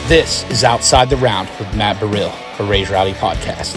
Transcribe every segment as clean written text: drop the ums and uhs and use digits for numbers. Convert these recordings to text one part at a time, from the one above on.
This is Outside the Round with Matt Burrill, a Raise Rowdy podcast.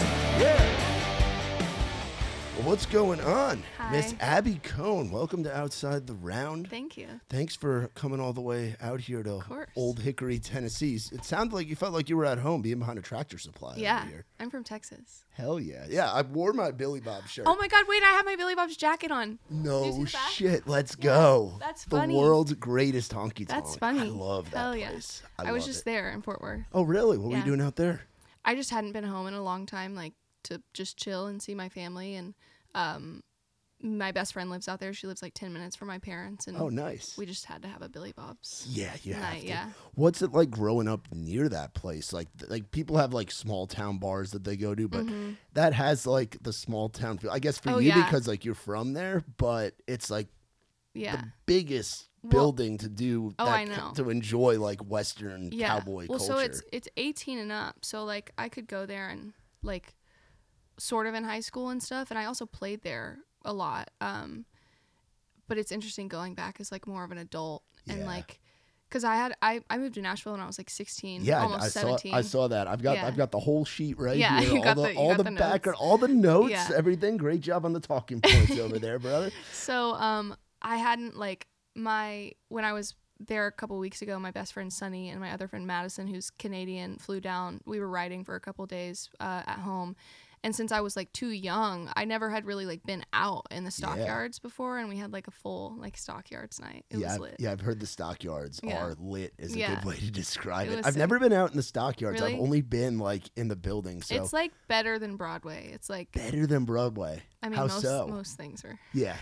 Well, what's going on? Hi. Miss Abby Cohn, welcome to Outside the Round. Thank you. Thanks for coming all the way out here to course. Old Hickory, Tennessee. It sounded like you felt like you were at home being behind a Tractor Supply Yeah, over here. I'm from Texas. Hell yeah. Yeah, I wore my Billy Bob shirt. Oh my God, wait, I have my Billy Bob's jacket on. Did you No see that? shit, let's go. that's the funny. world's greatest honky tonk. That's funny. I love that Hell place. Yeah. I was just there in Fort Worth. Oh, really? What were you Yeah. doing out there? I just hadn't been home in a long time, like to just chill and see my family. And my best friend lives out there. She lives like 10 minutes from my parents. And Oh, nice. we just had to have a Billy Bob's. Yeah, you have night, to. yeah. What's it like growing up near that place? Like people have like small town bars that they go to, but that has like the small town feel. I guess for Mm-hmm. Oh, you yeah. because like you're from there, but it's like Yeah. the biggest Well- building to do Oh, that I know. to enjoy like Western Yeah. cowboy well, culture. so it's 18 and up. So like I could go there and like sort of in high school and stuff. And I also played there a lot. But it's interesting going back as like more of an adult and Yeah. like, cause I moved to Nashville when I was like 16, yeah, almost I 17. saw that. I've Yeah. got the whole sheet right Yeah, here. you all got the the- you all got the the notes. background, all the notes, Yeah. everything. Great job on the talking points over there, brother. So I hadn't like when I was there a couple weeks ago, my best friend Sunny and my other friend Madison, who's Canadian, flew down. We were riding for a couple days at home. And since I was like too young, I never had really like been out in the stockyards before, and we had like a full like stockyards night. It was lit. I've heard the stockyards Yeah. are lit is a Yeah. good way to describe It it. was I've sick. never been out in the stockyards. Really? I've only been like in the building. So It's like better than Broadway. It's like better than Broadway. I mean How most so? most things are. Yeah.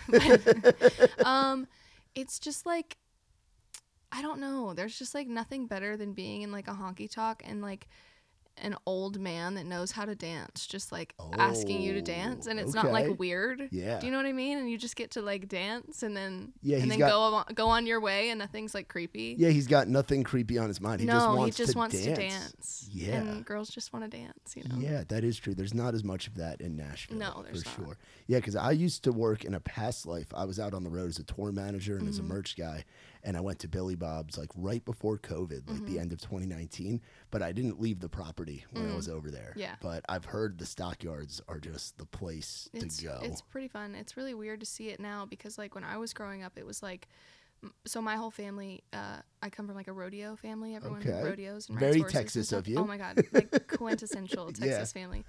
It's just like I don't know. There's just like nothing better than being in like a honky tonk and like an old man that knows how to dance, just like asking you to dance, and it's not okay. like weird. Yeah. Do you know what I mean? And you just get to like dance, and then Yeah, and he's then got- go on your way, and nothing's like creepy. Yeah, he's got nothing creepy on his mind. He just no, wants he just to wants dance. to dance. Yeah. And girls just want to dance. You know. Yeah, that is true. There's not as much of that in Nashville. No, there's for not. sure. Yeah, because I used to work in a past life. I was out on the road as a tour manager and as Mm-hmm. a merch guy, and I went to Billy Bob's like right before COVID, like Mm-hmm. the end of 2019. But I didn't leave the property when I was over there. Yeah. But I've heard the stockyards are just the place to go. It's pretty fun. It's really weird to see it now because like when I was growing up, it was like, so my whole family, I come from like a rodeo family. Everyone Okay. rodeos and Very rides horses and Texas stuff. of you. Oh my God, like quintessential Yeah. Texas family.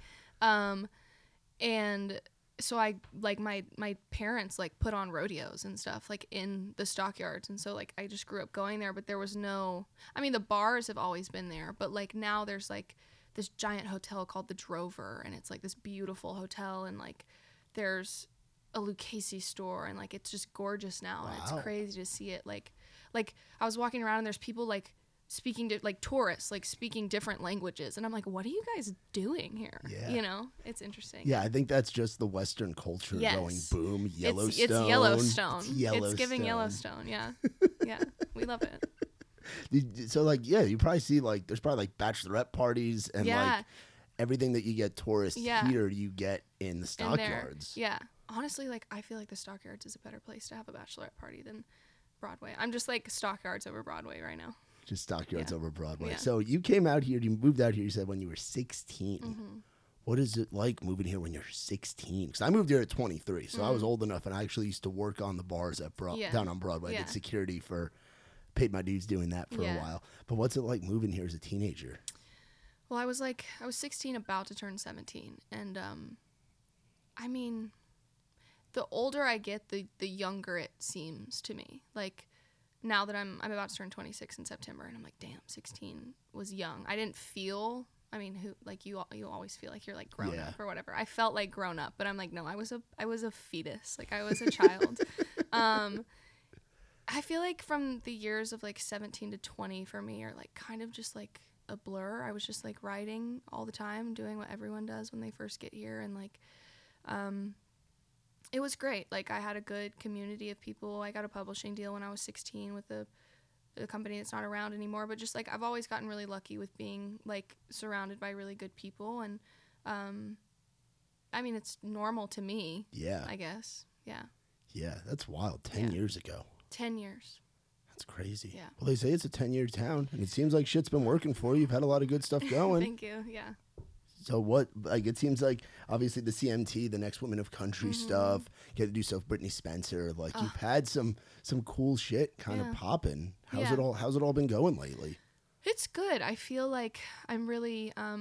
And so I like my parents like put on rodeos and stuff like in the stockyards, and so like I just grew up going there, but there was no, I mean the bars have always been there, but like now there's like this giant hotel called the Drover, and it's like this beautiful hotel, and like there's a Lucchese store, and like it's just gorgeous now. And Wow. it's crazy to see it. Like I was walking around and there's people like speaking to like tourists like speaking different languages, and I'm like, what are you guys doing here? Yeah. You know, it's interesting. Yeah, I think that's just the Western culture Yes. going boom. Yellowstone. It's Yellowstone. It's Yellowstone. It's giving Yellowstone. Yeah. Yeah. We love it. So like, yeah, you probably see like there's probably like bachelorette parties and Yeah. like everything that you get tourists Yeah. here, you get in the In there. stockyards. Yeah. Honestly, like I feel like the Stockyards is a better place to have a bachelorette party than Broadway. I'm just like Stockyards over Broadway right now. Just stockyards Yeah. over Broadway. Yeah. So you came out here, you moved out here, you said when you were 16. Mm-hmm. What is it like moving here when you're 16? Because I moved here at 23, so I was old enough, and I actually used to work on the bars at Mm-hmm. Yeah. down on Broadway. I Yeah. did security paid my dues doing that for a Yeah. while. But what's it like moving here as a teenager? Well, I was 16, about to turn 17, and I mean, the older I get, the younger it seems to me. Like now that I'm about to turn 26 in September, and I'm like, damn, 16 was young. I didn't feel. I mean, who like you always feel like you're like grown Yeah. up or whatever. I felt like grown up, but I'm like, no, I was a fetus. Like I was a child. I feel like from the years of like 17 to 20 for me are like kind of just like a blur. I was just like riding all the time, doing what everyone does when they first get here, and like it was great. Like I had a good community of people. I got a publishing deal when I was 16 with a company that's not around anymore, but just like I've always gotten really lucky with being like surrounded by really good people, and I mean it's normal to me. Yeah. I guess. Yeah. Yeah, that's wild. 10 Yeah. years ago. 10 years. That's crazy. Yeah. Well, they say it's a 10-year town, and it seems like shit's been working for you. You've had a lot of good stuff going. Thank you. Yeah. So what, like, it seems like obviously the CMT, the Next Woman of Country stuff, you had to do stuff with Brittany Spencer. Like, you've had some cool shit kind of popping. How's it all been going lately? It's good. I feel like I'm really, I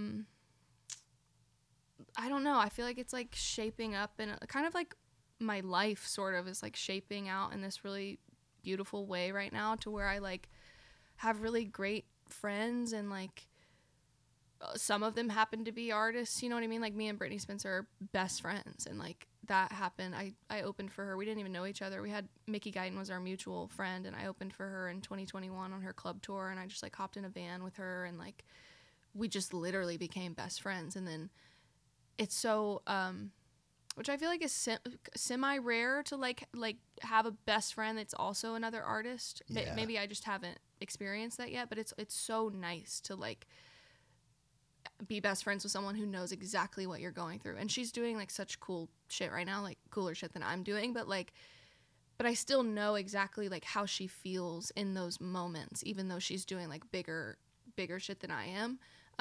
don't know. I feel like it's like shaping up, and kind of like my life sort of is like shaping out in this really beautiful way right now, to where I like have really great friends, and like some of them happen to be artists, you know what I mean? Like me and Brittany Spencer are best friends, and like that happened. I opened for her. We didn't even know each other. We had Mickey Guyton was our mutual friend, and I opened for her in 2021 on her club tour, and I just like hopped in a van with her, and like we just literally became best friends. And then it's so which I feel like is semi rare to like have a best friend that's also another artist. Yeah. Maybe I just haven't experienced that yet, but it's so nice to like be best friends with someone who knows exactly what you're going through. And she's doing like such cool shit right now, like cooler shit than I'm doing, but I still know exactly like how she feels in those moments, even though she's doing like bigger shit than I am.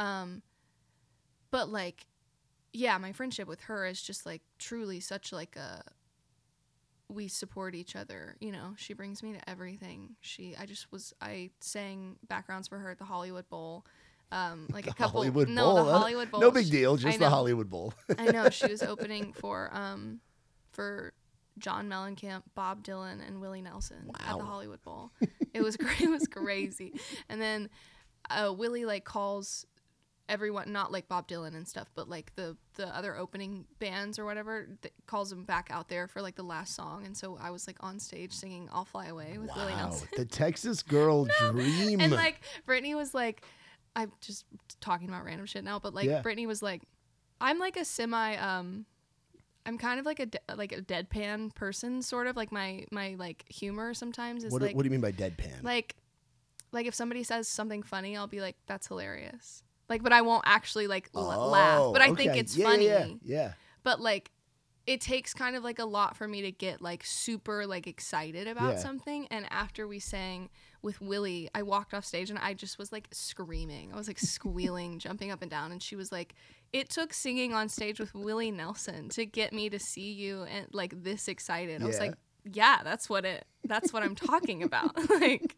But like, yeah, my friendship with her is just like truly such like we support each other, you know. She brings me to everything. I sang backgrounds for her at the Hollywood Bowl. Like a couple Hollywood no Bowl, the Hollywood Bowl. No big deal, just the know. Hollywood Bowl. I know, she was opening for John Mellencamp, Bob Dylan, and Willie Nelson at the Hollywood Bowl. It was great. It was crazy. And then Willie like calls everyone, not like Bob Dylan and stuff, but like the other opening bands or whatever, calls them back out there for like the last song. And so I was like on stage singing "I'll Fly Away" with Willie Nelson. The Texas girl dream. And like Brittany was like, I'm just talking about random shit now, but like Brittany was like, I'm like a semi I'm kind of like a deadpan person, sort of like my like humor sometimes is what do you mean by deadpan? Like if somebody says something funny, I'll be like, that's hilarious. Like, but I won't actually like laugh, but I think it's funny. Yeah. But like, it takes kind of like a lot for me to get like super like excited about something. And after we sang with Willie, I walked off stage and I just was like screaming. I was like squealing, jumping up and down. And she was like, it took singing on stage with Willie Nelson to get me to see you and like this excited. I was like, yeah, that's what I'm talking about. Like,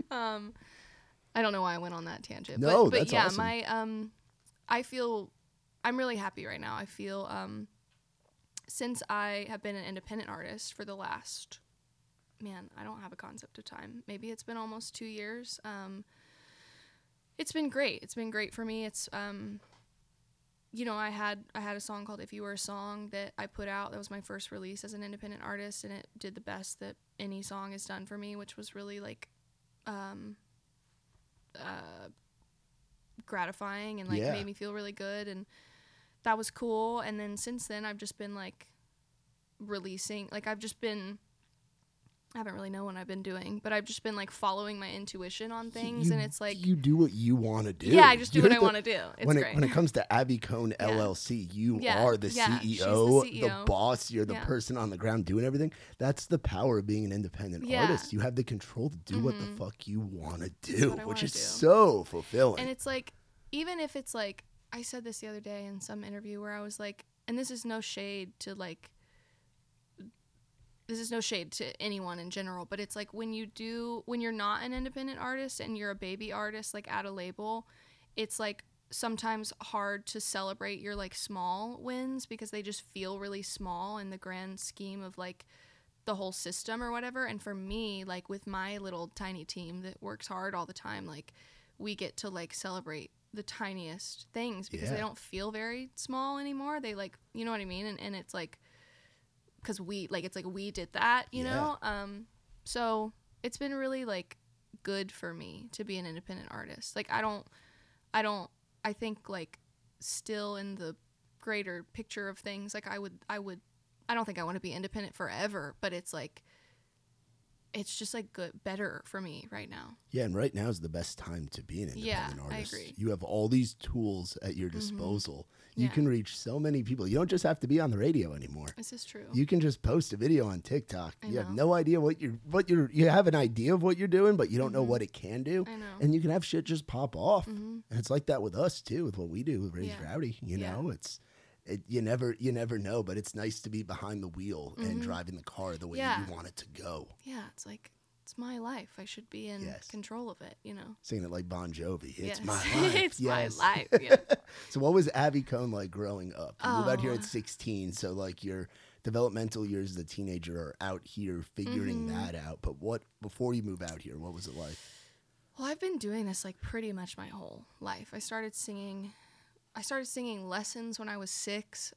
I don't know why I went on that tangent. No, but that's yeah, awesome. I feel I'm really happy right now. I feel since I have been an independent artist for the last, I don't have a concept of time. Maybe it's been almost 2 years. It's been great. It's been great for me. It's, you know, I had a song called "If You Were a Song" that I put out. That was my first release as an independent artist, and it did the best that any song has done for me, which was really like, gratifying and like made me feel really good, and that was cool. And then since then I've just been like releasing, like I haven't really known what I've been doing, but I've just been like following my intuition on things. And it's like, you do what you want to do. Yeah, I just do what I want to do. It's great. When it comes to Abby Cohn LLC, you are the CEO, the boss. You're the person on the ground doing everything. That's the power of being an independent artist. You have the control to do what the fuck you want to do, which is so fulfilling. And it's like, even if it's like, I said this the other day in some interview where I was like, and this is no shade to anyone in general, but it's like when you're not an independent artist and you're a baby artist like at a label, it's like sometimes hard to celebrate your like small wins because they just feel really small in the grand scheme of like the whole system or whatever. And for me, like with my little tiny team that works hard all the time, like we get to like celebrate the tiniest things because they don't feel very small anymore. They like, you know what I mean? And it's like, because we did that, you know? So it's been really like good for me to be an independent artist. Like I think like still in the greater picture of things, like I don't think I want to be independent forever, but it's like it's just like better for me right now. Yeah, and right now is the best time to be an independent artist. I agree. You have all these tools at your disposal. Mm-hmm. You can reach so many people. You don't just have to be on the radio anymore. This is true. You can just post a video on TikTok. You have no idea you have an idea of what you're doing, but you don't know what it can do. I know. And you can have shit just pop off. And it's like that with us too, with what we do with Raised Rowdy. You know, you never know, but it's nice to be behind the wheel and driving the car the way you want it to go. Yeah, it's like, it's my life. I should be in control of it, you know? Singing it like Bon Jovi. It's my life. It's my life, yeah. So what was Abby Cohn like growing up? You moved out here at 16, so like your developmental years as a teenager are out here figuring that out. But before you move out here, what was it like? Well, I've been doing this like pretty much my whole life. I started singing lessons when I was 6.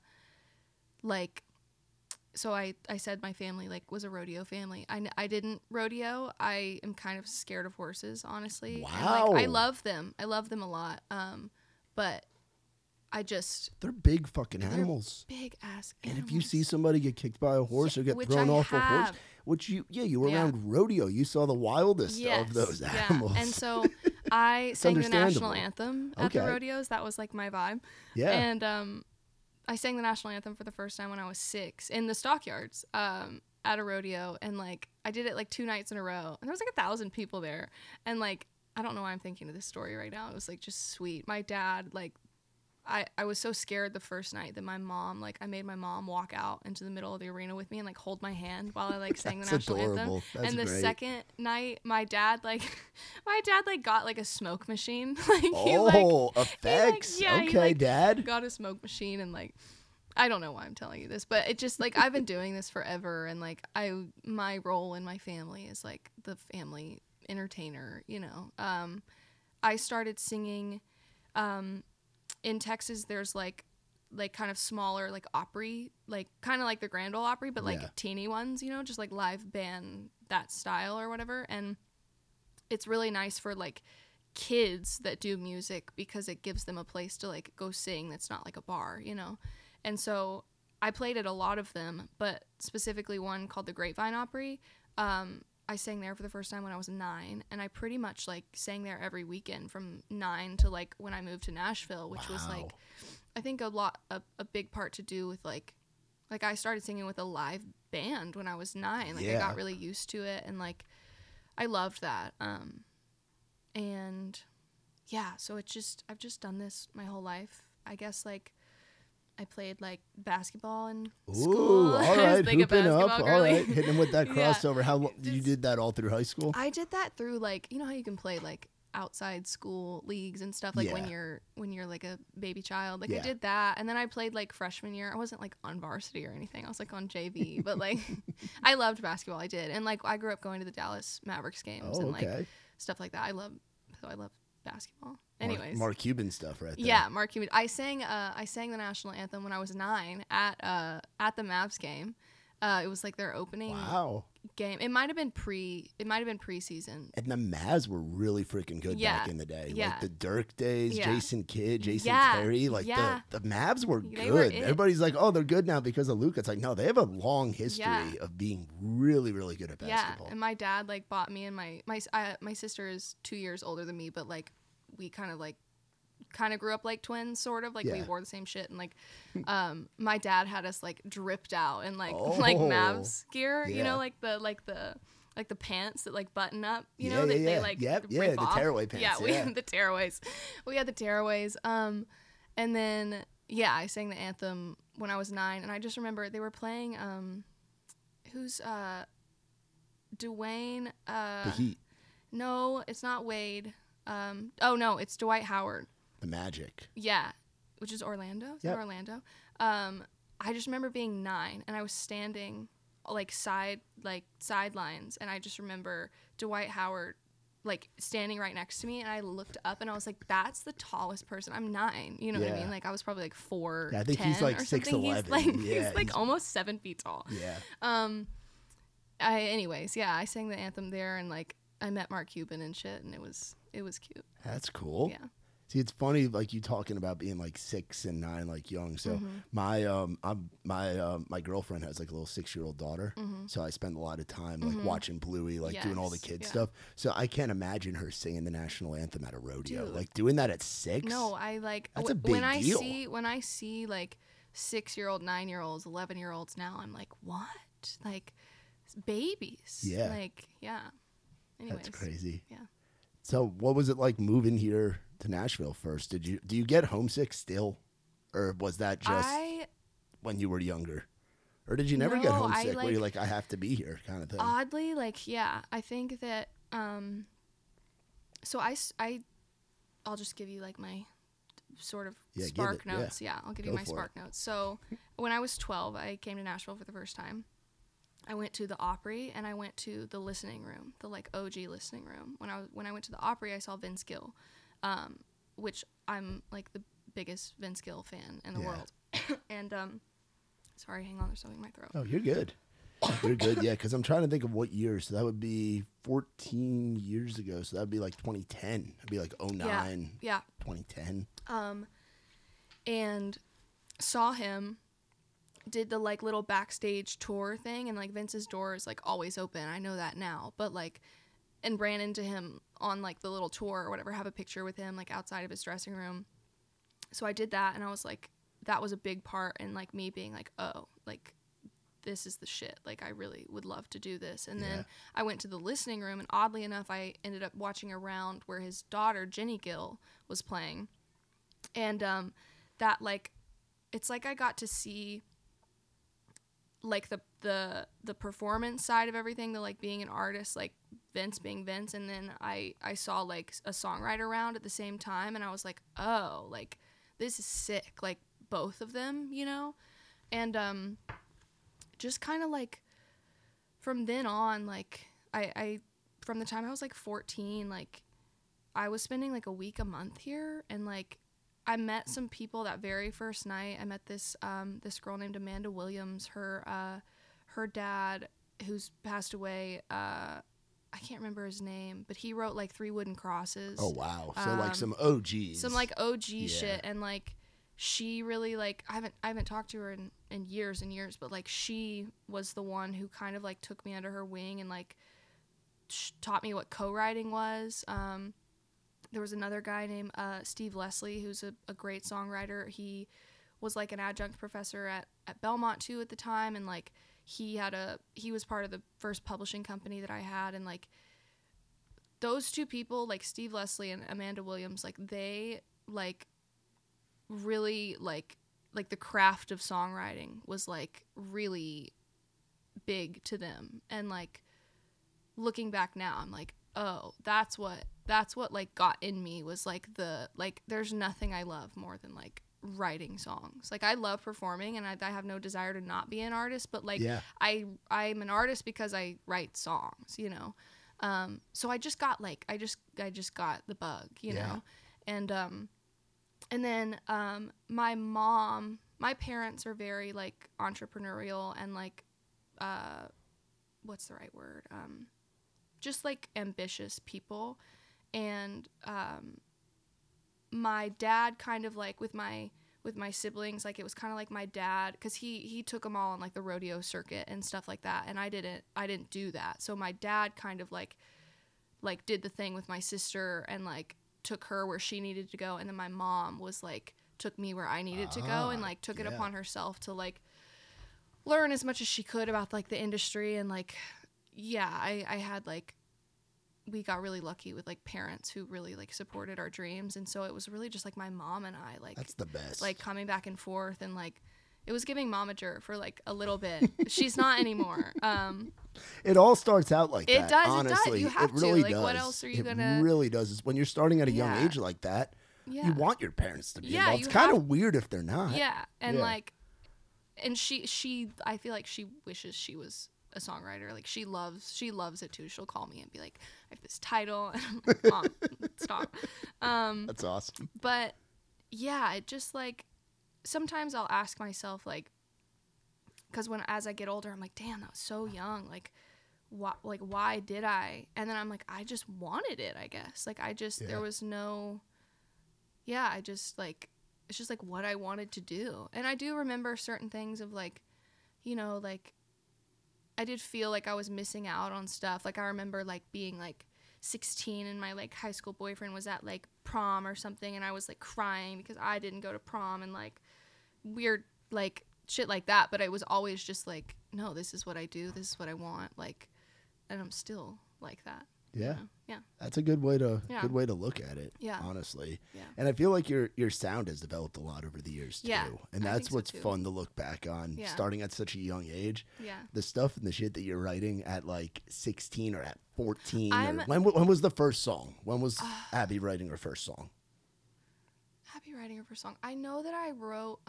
So I said my family like was a rodeo family. I didn't rodeo. I am kind of scared of horses, honestly. Wow. And, like, I love them. I love them a lot. But they're big fucking animals. Big ass animals. And if you see somebody get kicked by a horse or get thrown off a horse, which you were around rodeo, you saw the wildest of those animals. And so I sang the national anthem at the rodeos. That was like my vibe. Yeah. And I sang the national anthem for the first time when I was 6 in the stockyards at a rodeo. And like I did it like 2 nights in a row. And there was like 1,000 people there. And like I don't know why I'm thinking of this story right now. It was like just sweet. My dad, like, I was so scared the first night that my mom, like, I made my mom walk out into the middle of the arena with me and like hold my hand while I like sang the national anthem. That's and the great. Second night, my dad got like a smoke machine. Effects. Okay, Dad. Got a smoke machine and like, I don't know why I'm telling you this, but it just like I've been doing this forever, and like my role in my family is like the family entertainer, you know. I started singing. In Texas, there's like kind of smaller like Opry, like kind of like the Grand Ole Opry, but like teeny ones, you know, just like live band, that style or whatever. And it's really nice for like kids that do music because it gives them a place to like go sing that's not like a bar, you know. And so I played at a lot of them, but specifically one called the Grapevine Opry. I sang there for the first time when I was 9, and I pretty much like sang there every weekend from 9 to like when I moved to Nashville, which was like, I think a big part to do with like I started singing with a live band when I was 9. Like I got really used to it, and like I loved that. And yeah, so I've just done this my whole life. I guess like I played like basketball in school. Ooh, all right, hooping up, all right, hitting them with that crossover. How long you did that all through high school? I did that through like, you know how you can play like outside school leagues and stuff, like when you're like a baby child. Like I did that, and then I played like freshman year. I wasn't like on varsity or anything. I was like on JV, but like I loved basketball. I did, and like I grew up going to the Dallas Mavericks games and like stuff like that. I love basketball. Anyways, Mark Cuban stuff right there. Yeah, Mark Cuban. I sang the national anthem when I was 9 at the Mavs game. It was like their opening game. It might have been preseason. And the Mavs were really freaking good back in the day. Yeah. Like the Dirk days, Jason Kidd, Jason Terry. Like the Mavs were good. Everybody's like, oh, they're good now because of Luka. It's like, no, they have a long history of being really, really good at basketball. Yeah, and my dad like bought me and my sister is 2 years older than me, but like we kind of grew up like twins, sort of like we wore the same shit, and like my dad had us like dripped out in like Mavs gear, you know, like the pants that like button up, you know, they like rip off. The tearaway pants. Yeah, we had the tearaways. And then I sang the anthem when I was 9, and I just remember they were playing who's Dwayne the Heat. No, it's not Wade. No, it's Dwight Howard. The Magic. Yeah, which is Orlando. Is that Orlando? I just remember being 9, and I was standing like sidelines, and I just remember Dwight Howard like standing right next to me, and I looked up, and I was like, "That's the tallest person." I'm 9, you know what I mean? Like I was probably like 4. Yeah, I think he's like 6'11". He's like almost 7 feet tall. Yeah. I sang the anthem there, and like I met Mark Cuban and shit, and it was cute. That's cool. Yeah. See, it's funny, like you talking about being like 6 and 9, like young. So my girlfriend has like a little 6-year-old daughter. So I spend a lot of time like watching Bluey, like doing all the kid stuff. So I can't imagine her singing the national anthem at a rodeo. Dude. Like doing that at 6. No, I like that's a big deal. When I see like 6-year-old, 9-year-olds, 11-year-olds now, I'm like, what? Like babies. Yeah. Like, yeah. Anyways. That's crazy. Yeah. So what was it like moving here to Nashville first? Do you get homesick still, or was that just when you were younger, or did you never get homesick where you're like, I have to be here kind of thing? Oddly, like, yeah, I think that so I'll just give you like my sort of spark notes. Yeah, I'll give you my spark notes. So when I was 12, I came to Nashville for the first time. I went to the Opry and I went to the listening room, the like OG listening room. When I went to the Opry, I saw Vince Gill, which I'm like the biggest Vince Gill fan in the world. And sorry, hang on, there's something in my throat. Oh, you're good. You're good, yeah. Because I'm trying to think of what year. So that would be 14 years ago. So that would be like 2010. It'd be like 09. Yeah. 2010. And saw him. Did the like little backstage tour thing, and like Vince's door is like always open. I know that now, but like, and ran into him on like the little tour or whatever, have a picture with him like outside of his dressing room. So I did that, and I was like, that was a big part in like me being like, oh, like this is the shit. Like I really would love to do this. And then I went to the listening room, and oddly enough, I ended up watching a round where his daughter Jenny Gill was playing, and that like, it's like I got to see like the performance side of everything, the like being an artist, like Vince being Vince, and then I saw like a songwriter round at the same time, and I was like, oh, like this is sick, like both of them, you know. And just kind of like from then on, like I from the time I was like 14, like I was spending like a week a month here, and like I met some people that very first night. I met this this girl named Amanda Williams. Her dad, who's passed away, I can't remember his name, but he wrote like 3 Wooden Crosses. Oh wow! So like some OGs. Some like OG shit, and like she really like I haven't talked to her in years and years, but like she was the one who kind of like took me under her wing and like taught me what co-writing was. There was another guy named Steve Leslie, who's a great songwriter. He was like an adjunct professor at Belmont too at the time, and like he was part of the first publishing company that I had, and like those two people, like Steve Leslie and Amanda Williams, like they like really like the craft of songwriting was like really big to them. And like looking back now, I'm like, oh, that's what like got in me, was like the like there's nothing I love more than like writing songs. Like I love performing, and I have no desire to not be an artist, but like I'm an artist because I write songs, you know. So I just got like I just got the bug, you know. And then my parents are very like entrepreneurial and like what's the right word? Just like ambitious people. And my dad kind of like with my siblings, like it was kind of like my dad, because he took them all on like the rodeo circuit and stuff like that, and I didn't do that. So my dad kind of like did the thing with my sister and like took her where she needed to go, and then my mom was like took me where I needed to go, and like took it upon herself to like learn as much as she could about like the industry. And like I had like, we got really lucky with like parents who really like supported our dreams, and so it was really just like my mom and I, like that's the best, like coming back and forth, and like it was giving momager for like a little bit. She's not anymore. It all starts out like that. Does, honestly. It does. You have it really to. Like, does. what else are you It really does. Is when you're starting at a young age like that, you want your parents to be involved. It's kind of weird if they're not. Yeah, and like, and she, I feel like she wishes she was a songwriter. Like she loves it too. She'll call me and be like, I have this title, and I'm like, Mom, stop. That's awesome. But yeah, it just like sometimes I'll ask myself, like, because as I get older, I'm like, damn, that was so young. Like, why did I? And then I'm like, I just wanted it, I guess. Like, there was no, yeah, I just like, it's just like what I wanted to do. And I do remember certain things of like, you know, like I did feel like I was missing out on stuff. Like I remember like being like 16 and my like high school boyfriend was at like prom or something, and I was like crying because I didn't go to prom, and like weird like shit like that. But I was always just like, no, this is what I do, this is what I want, like, and I'm still like that. Yeah. Yeah. That's a good way to look at it. Yeah. Honestly. Yeah. And I feel like your sound has developed a lot over the years too. Yeah. And that's what's fun to look back on, starting at such a young age. Yeah. The stuff and the shit that you're writing at like 16 or at 14. When was the first song? When was Abby writing her first song? Abby writing her first song. I know that I wrote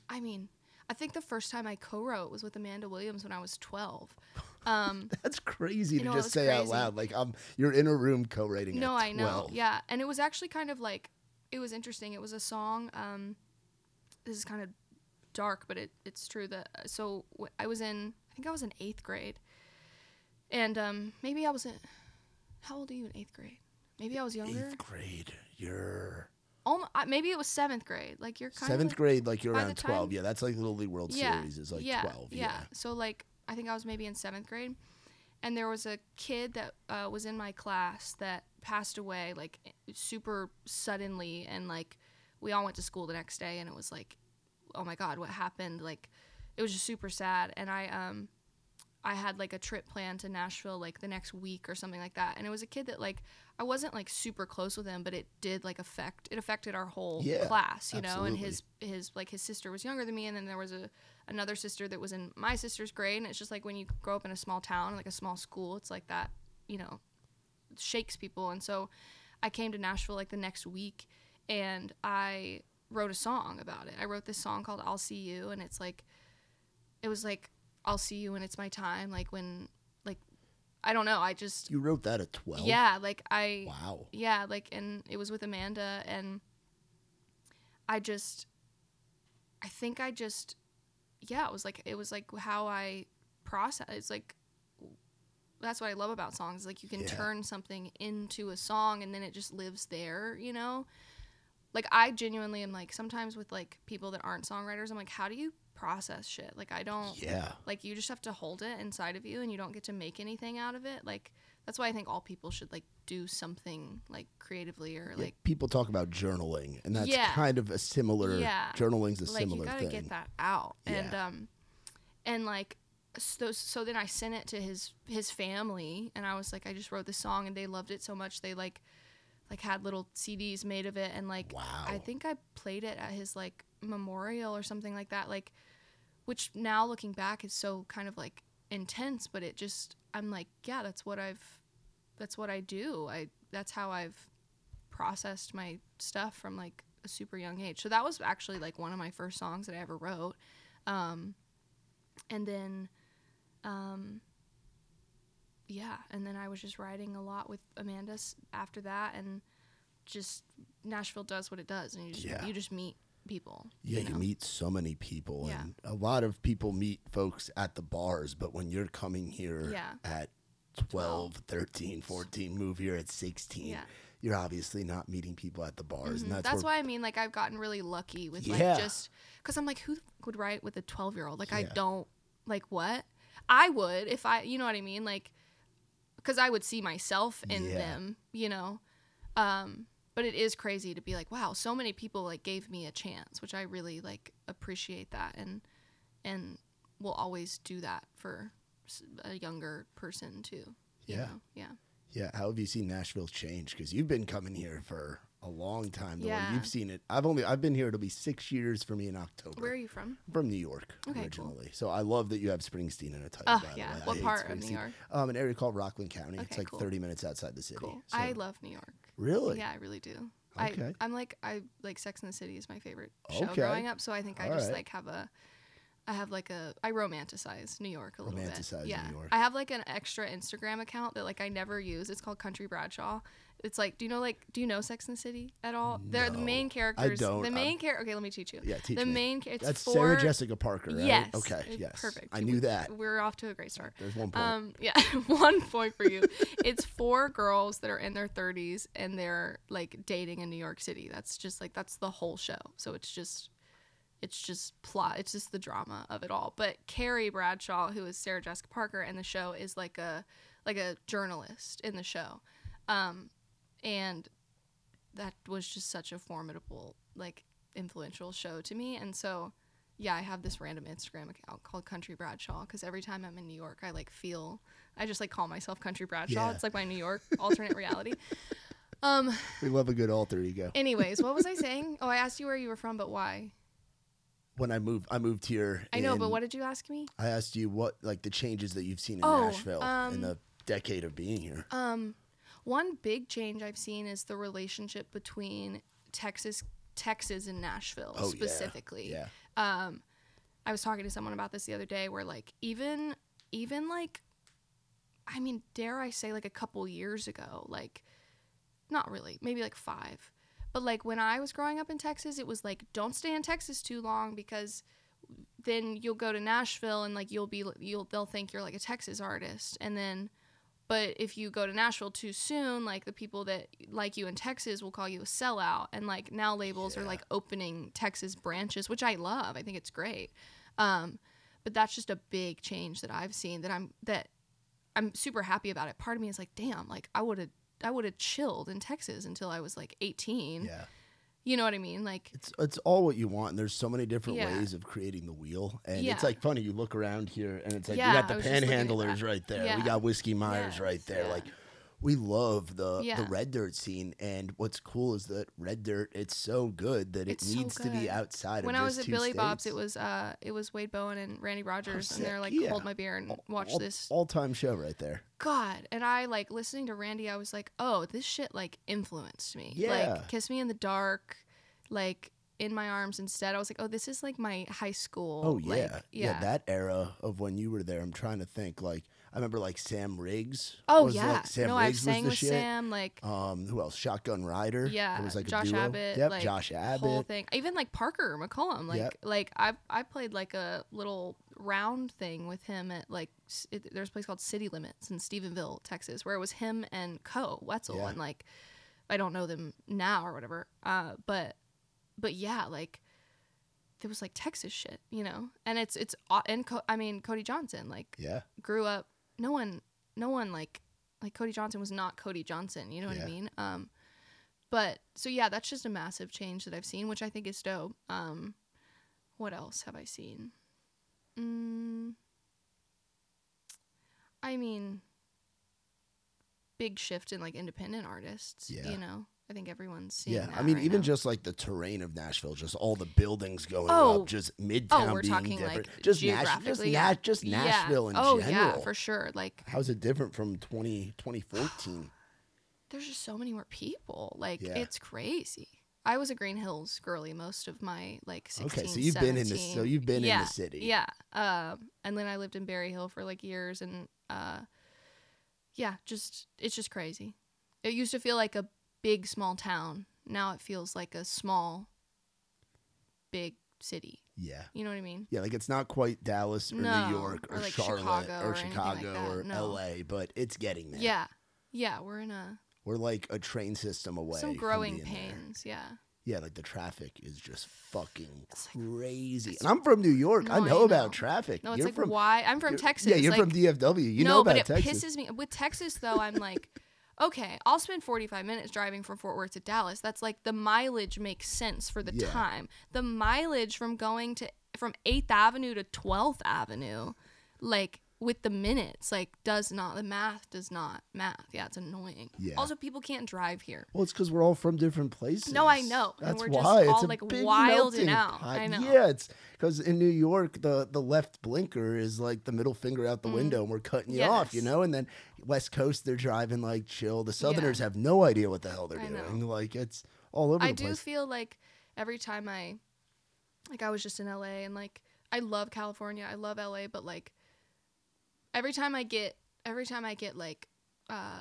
I think the first time I co-wrote was with Amanda Williams when I was 12. That's crazy to just say out loud. Like, you're in a room co-writing at 12. No, I know. Yeah. And it was actually kind of like, it was interesting. It was a song, this is kind of dark, but it's true that, I think I was in 8th grade. And maybe I was how old are you in 8th grade? Maybe I was younger. 8th grade, you're... maybe it was 7th grade. Like you're kind of 7th grade, like you're around 12. Yeah, that's like Little League World Series is like 12. Yeah. So like I think I was maybe in 7th grade, and there was a kid that was in my class that passed away like super suddenly, and like we all went to school the next day, and it was like, oh my God, what happened? Like it was just super sad, and I had like a trip planned to Nashville like the next week or something like that. And it was a kid that like, I wasn't like super close with him, but it did like affected our whole class, you know, and his sister was younger than me. And then there was another sister that was in my sister's grade. And it's just like when you grow up in a small town, like a small school, it's like that, you know, shakes people. And so I came to Nashville like the next week, and I wrote a song about it. I wrote this song called I'll See You. And it was like, I'll see you when it's my time. Like when, like, I don't know. You wrote that at 12? Yeah. Like wow. Yeah. Like, and it was with Amanda, and it was like how I process. It's like, that's what I love about songs. Like you can turn something into a song, and then it just lives there, you know? Like I genuinely am like, sometimes with like people that aren't songwriters, I'm like, how do you process shit? Like I don't, like you just have to hold it inside of you, and you don't get to make anything out of it. Like that's why I think all people should like do something like creatively, or like people talk about journaling, and that's kind of a similar journaling's a similar thing. You gotta get that out. And like so then I sent it to his family, and I was like, I just wrote this song, and they loved it so much they like had little CDs made of it, and like I think I played it at his like memorial or something like that, like, which now looking back is so kind of like intense, but it just, I'm like, yeah, that's what I do. That's how I've processed my stuff from like a super young age. So that was actually like one of my first songs that I ever wrote. And then I was just writing a lot with Amanda after that, and just Nashville does what it does, and you just meet people. Yeah, you meet so many people, and a lot of people meet folks at the bars, but when you're coming here at 12, 13, 14, move here at 16, you're obviously not meeting people at the bars. Mm-hmm. And that's why I mean, like, I've gotten really lucky with like just because I'm like, who would write with a 12-year-old? Like, I don't, like, what? I would if I, you know what I mean? Like, because I would see myself in them, you know? But it is crazy to be like, wow, so many people like gave me a chance, which I really like appreciate that, and will always do that for a younger person too. You know? Yeah. How have you seen Nashville change? Because you've been coming here for a long time. You've seen it. I've been here. It'll be 6 years for me in October. Where are you from? I'm from New York originally. Cool. So I love that you have Springsteen in a title. By the way. What part of New York? An area called Rockland County. It's like 30 minutes outside the city. Cool. So. I love New York. Really? Yeah, I really do. Okay. I like Sex and the City is my favorite show growing up. So I think I just like I romanticize New York a little bit. New York. I have like an extra Instagram account that like I never use. It's called Country Bradshaw, It's like, do you know Sex and the City at all? They're the main characters. I don't. The main character. Okay, let me teach you. Yeah, teach the me. main. That's Sarah Jessica Parker, right? Yes. Okay. Yes. Perfect. I knew that. We're off to a great start. There's 1 point. Yeah, 1 point for you. It's 4 girls that are in their 30s and they're like dating in New York City. That's the whole show. So it's just plot. It's just the drama of it all. But Carrie Bradshaw, who is Sarah Jessica Parker in the show, is like a journalist in the show. And that was just such a formidable, like, influential show to me. And so, yeah, I have this random Instagram account called Country Bradshaw because every time I'm in New York, I just, like, call myself Country Bradshaw. Yeah. It's like my New York alternate reality. We love a good alter ego. Anyways, what was I saying? Oh, I asked you where you were from, but why? When I moved here. I know, but what did you ask me? I asked you what, like, the changes that you've seen in Nashville in the decade of being here. One big change I've seen is the relationship between Texas and Nashville specifically. Yeah. I was talking to someone about this the other day where, like, even like, I mean, dare I say, like, a couple years ago, like, not really, maybe like 5. But, like, when I was growing up in Texas, it was like, don't stay in Texas too long because then you'll go to Nashville and, like, they'll think you're, like, a Texas artist. And then, but if you go to Nashville too soon, like, the people that like you in Texas will call you a sellout. And, like, now labels are, like, opening Texas branches, which I love. I think it's great. But that's just a big change that I've seen that I'm super happy about it. Part of me is like, damn, like, I would have chilled in Texas until I was like 18. Yeah. You know what I mean? Like, it's all what you want, and there's so many different ways of creating the wheel. And it's like funny, you look around here and it's like we got the panhandlers right there. Yeah. We got Whiskey Myers right there. Yeah. Like, we love the Red Dirt scene, and what's cool is that Red Dirt, it's so good that it needs to be outside when of I was just at Billy states. Bob's, it was Wade Bowen and Randy Rogers, and they're like, hold my beer and watch this all-time show right there. God, and I, like, listening to Randy, I was like, oh, this shit, like, influenced me. Yeah. Like, Kiss Me in the Dark, like, In My Arms Instead. I was like, oh, this is like my high school. Oh yeah, like, yeah. That era of when you were there, I'm trying to think. Like, I remember like Sam Riggs. Oh yeah, like, Sam no, Riggs I've sang was the with shit. Sam. Like, who else? Shotgun Rider. Yeah, it was like Josh a duo. Abbott. Yep, like, Josh Abbott. Whole thing. Even like Parker McCollum. Like, I played like a little round thing with him at like there's a place called City Limits in Stephenville, Texas, where it was him and Co Wetzel, and like I don't know them now or whatever. But yeah, like, there was like Texas shit, you know, and and Cody Johnson, like, grew up. No one like Cody Johnson was not Cody Johnson, you know what I mean? But so yeah, that's just a massive change that I've seen, which I think is dope. What else have I seen? I mean, big shift in like independent artists, you know. I think everyone's seeing that. I mean, right even now. just like the terrain of Nashville, just all the buildings going up, just Midtown we're being talking different. Like just geographically, just Nashville in general. Oh yeah, for sure. Like, how's it different from 2014? There's just so many more people. Like, it's crazy. I was a Green Hills girly most of my like 16, okay, so you've 17. been in this. So you've been in the city. Yeah. And then I lived in Berry Hill for like years, and it's just crazy. It used to feel like a big small town. Now it feels like a small, big city. Yeah. You know what I mean? Yeah, like it's not quite Dallas or New York or like Charlotte or anything Chicago like or LA, but it's getting there. Yeah. Yeah, we're like a train system away. Some growing from being pains, there. yeah. Yeah, like the traffic is just fucking crazy. And I'm from New York. I know about traffic. No, it's like, why? I'm from Texas. Yeah, you're like, from DFW. You know about Texas. No, but it pisses me. With Texas, though, I'm like, okay, I'll spend 45 minutes driving from Fort Worth to Dallas. That's like the mileage makes sense for the time. The mileage from going from 8th Avenue to 12th Avenue, like, with the minutes, like, the math does not math. Yeah, it's annoying. Yeah. Also, people can't drive here. Well, it's because we're all from different places. No, I know. That's and we're why. just it's all a like big wilding out. pot. I know. Yeah, it's because in New York, the left blinker is like the middle finger out the window, and we're cutting you off, you know? And then West Coast, they're driving like chill. The Southerners have no idea what the hell they're doing. Like, it's all over the place. I do feel like every time I was just in LA, and like, I love California, I love LA, but like, every time I get like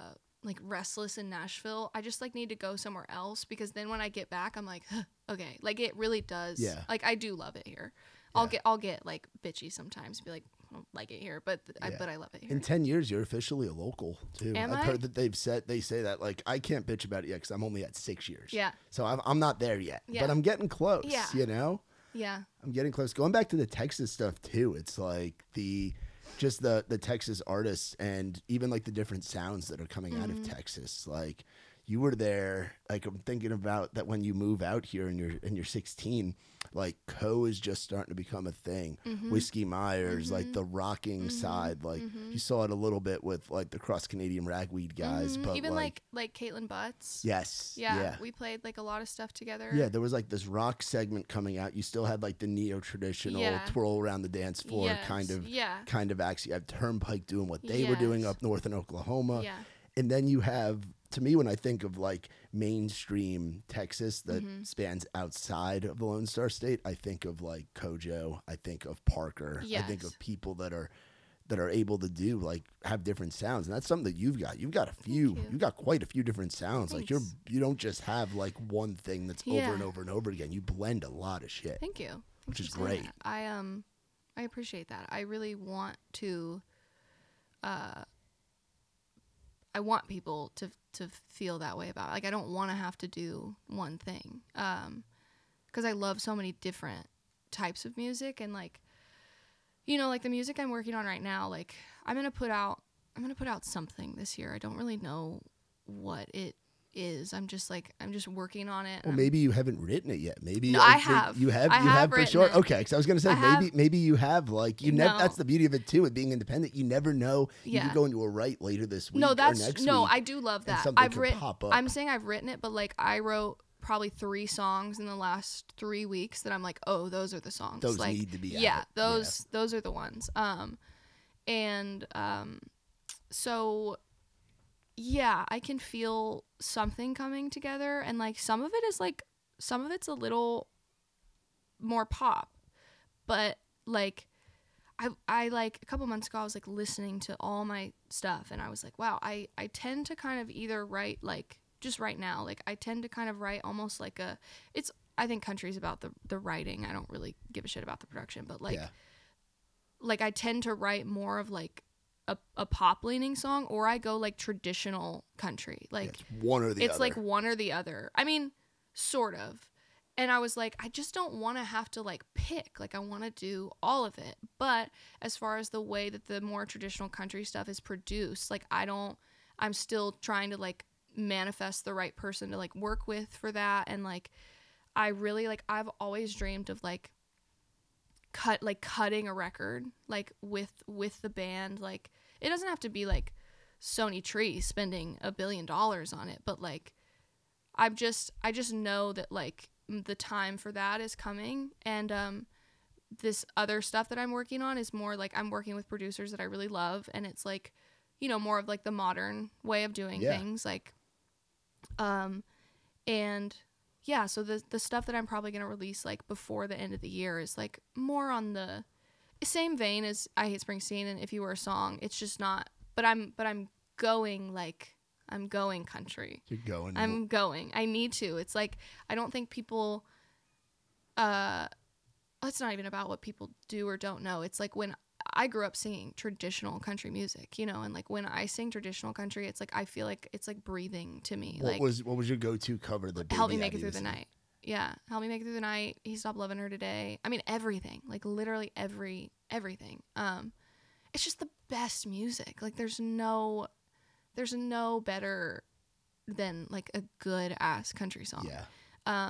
like restless in Nashville. I just like need to go somewhere else, because then when I get back, I'm like, huh, okay, like it really does. Yeah. Like I do love it here. Yeah. I'll get like bitchy sometimes, be like, I don't like it here, but I love it here. In 10 years, you're officially a local too. Am I've I? heard that they say that, like, I can't bitch about it yet because I'm only at 6 years. Yeah. So I'm not there yet, Yeah. but I'm getting close. Yeah. You know. Yeah. I'm getting close. Going back to the Texas stuff too, it's like the Texas artists and even like the different sounds that are coming out of Texas. Like you were there, like I'm thinking about that when you move out here and you're 16, like Co is just starting to become a thing. Whiskey Myers, like the rocking side, like you saw it a little bit with like the Cross Canadian Ragweed guys, but even like Caitlin Butts. Yes. Yeah, we played like a lot of stuff together. Yeah, there was like this rock segment coming out. You still had like the neo-traditional twirl around the dance floor kind of acts. You have Turnpike doing what they were doing up north in Oklahoma. Yeah. And then you have, to me, when I think of like mainstream Texas that spans outside of the Lone Star State, I think of like Kojo, I think of Parker, I think of people that are able to do like have different sounds, and that's something that you've got. You've got you've got quite a few different sounds. Thanks. Like you don't just have like one thing that's over and over and over again. You blend a lot of shit. Thank you. Which is great. I appreciate that. I really want to I want people to feel that way about it. Like I don't want to have to do one thing. Cuz I love so many different types of music, and like you know, like the music I'm working on right now, like I'm going to put out something this year. I don't really know what it is. I'm just working on it. Well, maybe you haven't written it yet. Maybe no, I have. You have for sure. It. Okay, because I was gonna say maybe you have. Like you never. That's the beauty of it too, with being independent. You never know. You could go into a write later this week. No, or next week, I do love that. I've written. Pop up. I'm saying I've written it, but like I wrote probably 3 songs in the last 3 weeks that I'm like, oh, those are the songs. Those like, need to be. Yeah, out. those are the ones. So. Yeah, I can feel something coming together, and like some of it's a little more pop, but like I like a couple months ago I was like listening to all my stuff, and I was like, wow, I tend to kind of either write like just right now, like I tend to kind of write almost like I think country's about the writing. I don't really give a shit about the production, but like like I tend to write more of like a pop leaning song, or I go like traditional country. Like it's one or the other. It's like one or the other. I mean, sort of. And I was like, I just don't want to have to like pick. Like I want to do all of it. But as far as the way that the more traditional country stuff is produced, like I'm still trying to like manifest the right person to like work with for that. And like I really like I've always dreamed of like cutting a record like with the band. Like it doesn't have to be like Sony Tree spending $1 billion on it, but like I just know that like the time for that is coming. And this other stuff that I'm working on is more like I'm working with producers that I really love, and it's like, you know, more of like the modern way of doing things, like and yeah, so the stuff that I'm probably going to release like before the end of the year is like more on the same vein as I Hate Springsteen and If You Were a Song. It's just not, but I'm going like, I'm going country. You're going. I'm going. I need to. It's like, I don't think people, it's not even about what people do or don't know. It's like when I grew up singing traditional country music, you know, and like when I sing traditional country, it's like I feel like it's like breathing to me. What was your go-to cover? Help Me Make It Through the Night. Yeah, Help Me Make It Through the Night. He Stopped Loving Her Today. I mean, everything, like literally everything. It's just the best music. Like there's no better than like a good ass country song. Yeah.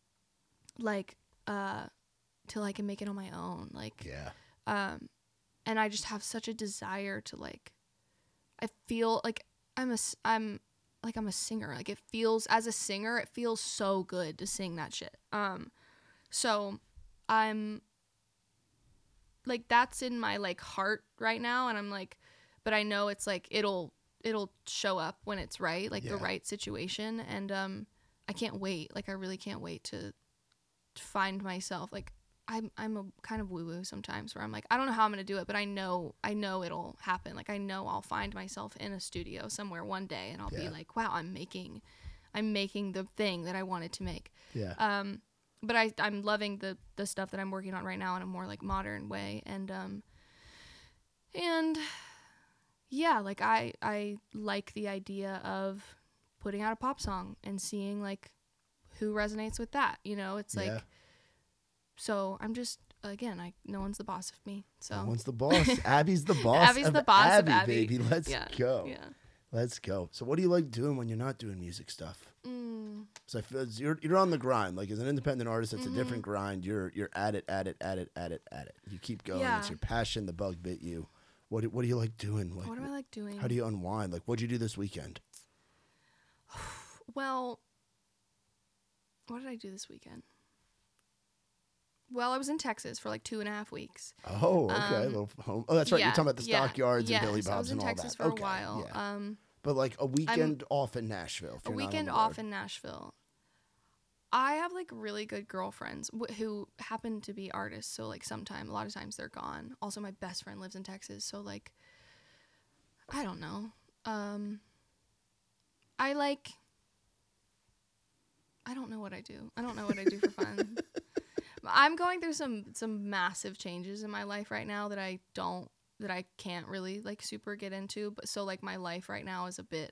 Till I Can Make It on My Own. Like. Yeah. And I just have such a desire to like, I feel like I'm a singer. Like it feels, as a singer, it feels so good to sing that shit. So I'm like, that's in my like heart right now. And I'm like, but I know it's like, it'll show up when it's right, like the right situation. And I can't wait. Like I really can't wait to find myself like I'm a kind of woo woo sometimes, where I'm like, I don't know how I'm gonna do it, but I know it'll happen. Like I know I'll find myself in a studio somewhere one day, and I'll be like, wow, I'm making the thing that I wanted to make. Yeah. But I'm loving the stuff that I'm working on right now in a more like modern way, and yeah, like I like the idea of putting out a pop song and seeing like who resonates with that. You know, it's like. So I'm just, again, no one's the boss of me. So no one's the boss. Abby's the boss. Abby's the boss Abby, of Abby. Baby. Let's go. Yeah. Let's go. So what do you like doing when you're not doing music stuff? So I feel you're on the grind. Like as an independent artist, it's a different grind. You're at it. You keep going. Yeah. It's your passion. The bug bit you. What do you like doing? Like, what do I like doing? How do you unwind? Like what'd you do this weekend? Well, what did I do this weekend? Well, I was in Texas for like 2.5 weeks. Oh, okay. Oh, that's right. You're talking about the stockyards and Billy Bob's and all that. I was in Texas for a while. Yeah. But like a weekend off in Nashville. A weekend off in Nashville. I have like really good girlfriends who happen to be artists. So like a lot of times they're gone. Also, my best friend lives in Texas. So like, I don't know. I don't know what I do. I don't know what I do for fun. I'm going through some massive changes in my life right now that I can't really like super get into, but so like my life right now is a bit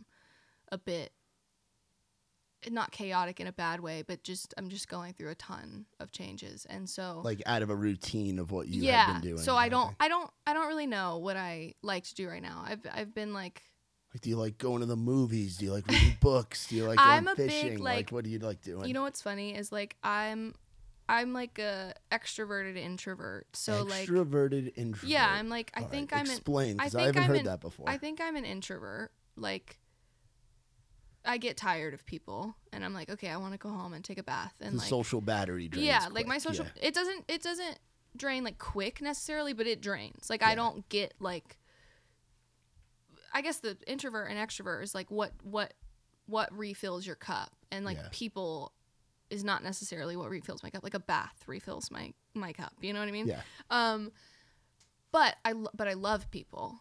not chaotic in a bad way, but I'm just going through a ton of changes, and so like out of a routine of what you have been doing. So I don't really know what I like to do right now. I've been like do you like going to the movies? Do you like reading books? Do you like going fishing? Big, like what do you like doing? You know what's funny is like I'm like a extroverted introvert. So extroverted introvert. Yeah, I'm like explain, because I haven't heard that before. I think I'm an introvert. Like I get tired of people, and I'm like, okay, I want to go home and take a bath. And the social battery drains. Yeah, quick. like my social. Yeah. It doesn't drain like quick necessarily, but it drains. Like I don't get like. I guess the introvert and extrovert is like what refills your cup, and like people is not necessarily what refills my cup. Like a bath refills my cup. You know what I mean? Yeah. But I love people.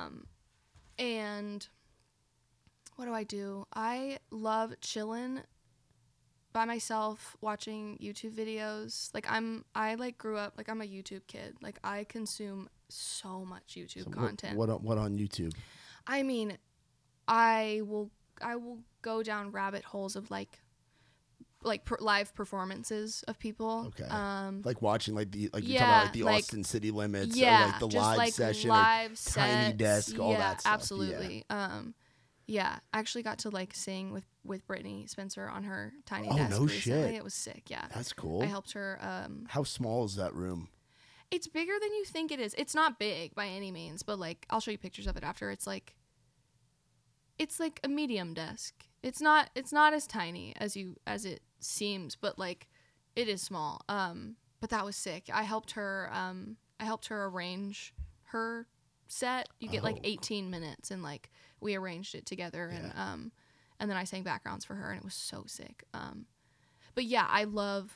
And what do I do? I love chilling by myself, watching YouTube videos. Like I like grew up, like I'm a YouTube kid. Like I consume so much YouTube content. What on YouTube? I mean, I will go down rabbit holes of like live performances of people. Okay. Like watching you're talking about like the Austin City Limits, or like the just live like session, live or sets, Tiny Desk, all that stuff. Absolutely. Yeah. I actually got to like sing with Brittany Spencer on her Tiny Desk no recently. shit. It was sick. Yeah. That's cool. I helped her. How small is that room? It's bigger than you think it is. It's not big by any means, but like I'll show you pictures of it after. It's like a medium desk. It's not as tiny as it seems, but like it is small. But that was sick. I helped her arrange her set. You get like 18 minutes, and like we arranged it together, and then I sang backgrounds for her, and it was so sick. But yeah, I love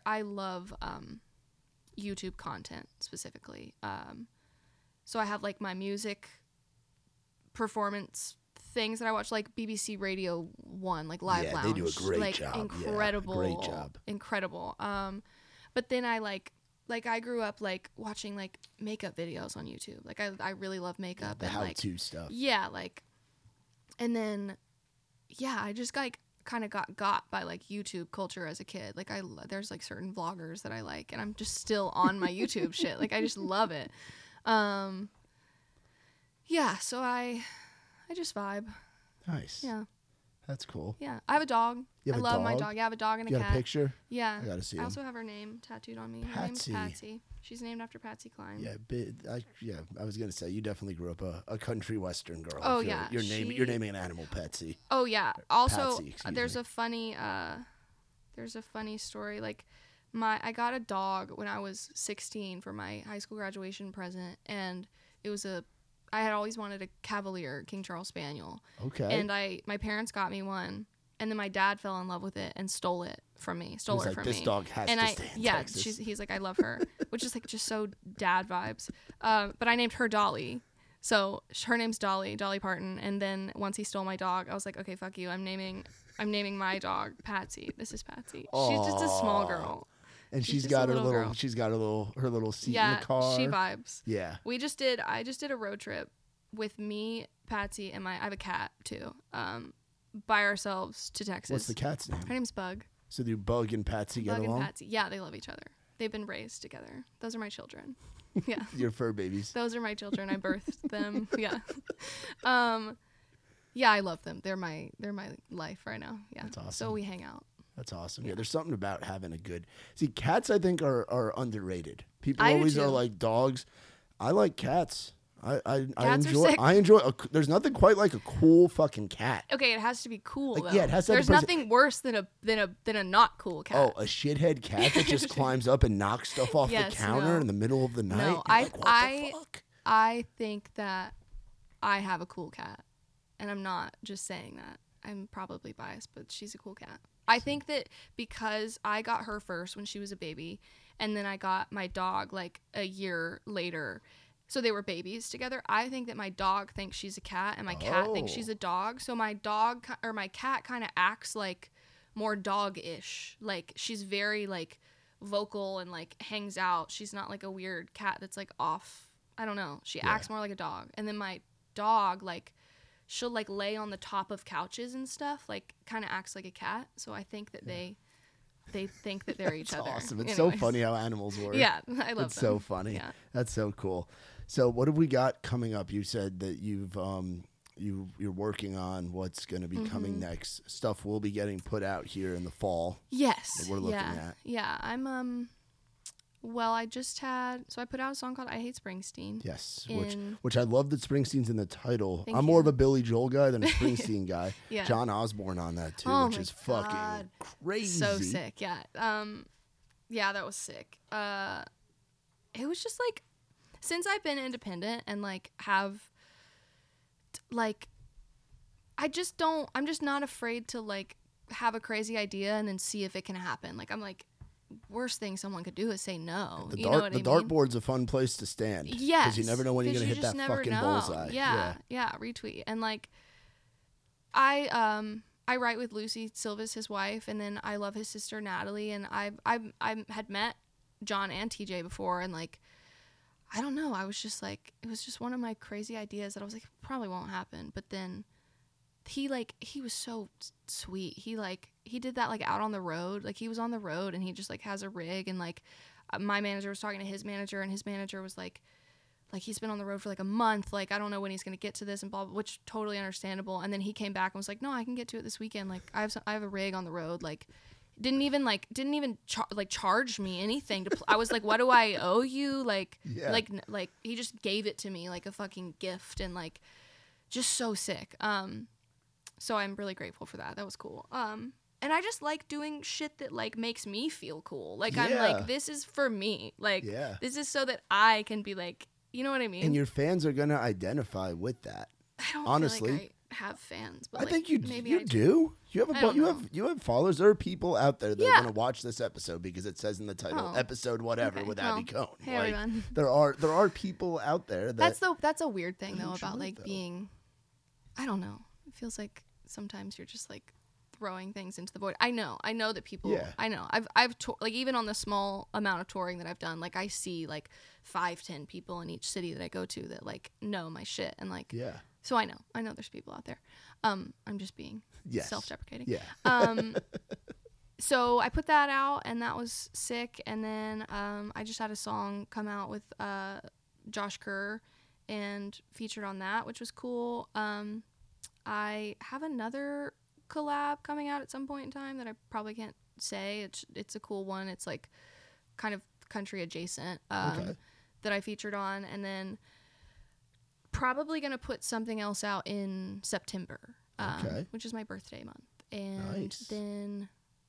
YouTube content specifically. So I have like my music performance things that I watch, like BBC Radio 1, like Live Lounge. They do a great job. Incredible. Great job. Incredible. But then I I grew up like watching like makeup videos on YouTube. Like I really love makeup. The how-to stuff. Yeah, like, and then, I just like kind of got by like YouTube culture as a kid. Like there's like certain vloggers that I like, and I'm just still on my YouTube shit. Like I just love it. So I just vibe. Nice. Yeah. That's cool. Yeah. I have a dog. You have I love my dog. Yeah, I have a dog and a cat. You got a picture? Yeah. I gotta see him. I also have her name tattooed on me. Patsy. Her name's Patsy. She's named after Patsy Cline. Yeah, I was gonna say you definitely grew up a country western girl. Oh yeah. You're naming an animal Patsy. Oh yeah. Also, Patsy, there's a funny story. Like I got a dog when I was 16 for my high school graduation present, and it was I had always wanted a Cavalier King Charles Spaniel. Okay. And my parents got me one, And then my dad fell in love with it and stole it from me. Stole her from me. This dog has to stay in Texas. He's like, I love her, which is like just so dad vibes. But I named her Dolly. So her name's Dolly Parton. And then once he stole my dog, I was like, okay, fuck you. I'm naming my dog Patsy. This is Patsy. Aww. She's just a small girl. And she's got her little seat in the car. She vibes. Yeah. I just did a road trip with me, Patsy, and I have a cat too. By ourselves to Texas. What's the cat's name? Her name's Bug. So do Bug and Patsy get along? Bug and Patsy. Yeah, they love each other. They've been raised together. Those are my children. Yeah. Your fur babies. Those are my children. I birthed them. Yeah. Yeah, I love them. They're my life right now. Yeah. That's awesome. So we hang out. That's awesome. Yeah, there's something about having a good... See, cats, I think, are underrated. People always are like dogs. I like cats. I enjoy. There's nothing quite like a cool fucking cat. Okay, it has to be cool. Though. Yeah, it has to. There's nothing worse than a not cool cat. Oh, a shithead cat that just climbs up and knocks stuff off the counter in the middle of the night. No, what the fuck? I think that I have a cool cat, and I'm not just saying that. I'm probably biased, but she's a cool cat. I think that because I got her first when she was a baby, and then I got my dog like a year later. So they were babies together. I think that my dog thinks she's a cat and my cat thinks she's a dog. So my cat kind of acts like more dog-ish. Like she's very like vocal and like hangs out. She's not like a weird cat that's like off. I don't know. She acts more like a dog. And then my dog, like she'll like lay on the top of couches and stuff, like kind of acts like a cat. So I think that they think that they're each other. Awesome. It's so funny how animals work. Yeah, I love them. It's so funny. Yeah. That's so cool. So what have we got coming up? You said that you're working on what's going to be coming next. Stuff will be getting put out here in the fall. Yes. That we're looking at. Yeah. I'm well, I put out a song called I Hate Springsteen. Yes. Which I love that Springsteen's in the title. Thank I'm you. more of a Billy Joel guy than a Springsteen guy. Yeah. John Osborne on that too, which is fucking crazy. So sick. Yeah. Yeah, that was sick. It was just like, since I've been independent and like have like, I'm just not afraid to like have a crazy idea and then see if it can happen. Like I'm like, worst thing someone could do is say no. The dartboard's a fun place to stand. Yes. Because you never know when you're going to hit that fucking bullseye. Yeah, retweet. And like, I write with Lucy Silva's his wife, and then I love his sister Natalie, and I had met John and TJ before, and like, I don't know, I was just like, it was just one of my crazy ideas that I was like, probably won't happen. But then he was so sweet. He did that like out on the road. Like he was on the road and he just like has a rig, and like my manager was talking to his manager, and his manager was like he's been on the road for like a month. Like I don't know when he's going to get to this and blah, blah, which totally understandable. And then he came back and was like, no, I can get to it this weekend. Like I have a rig on the road. Like didn't even charge me anything to I was like, what do I owe you? Like he just gave it to me like a fucking gift, and like just so sick. So I'm really grateful for that. That was cool. And I just like doing shit that like makes me feel cool. Like I'm like, this is for me. Like this is so that I can be like, you know what I mean? And your fans are gonna identify with that. I don't honestly feel like I have fans, but I think you maybe you do. You have followers. There are people out there that are gonna watch this episode because it says in the title episode whatever with Abby Cohn. Hey everyone. There are people out there that that's a weird thing though about like being, I don't know. It feels like sometimes you're just like throwing things into the void. I know that people. I know. I've like even on the small amount of touring that I've done, like I see like 5-10 people in each city that I go to that like know my shit, and like So I know there's people out there. I'm just being self-deprecating. Yeah. So I put that out, and that was sick. And then I just had a song come out with Josh Kerr and featured on that, which was cool. I have another collab coming out at some point in time that I probably can't say. It's a cool one. It's like kind of country adjacent that I featured on, and then probably gonna put something else out in September, which is my birthday month. And then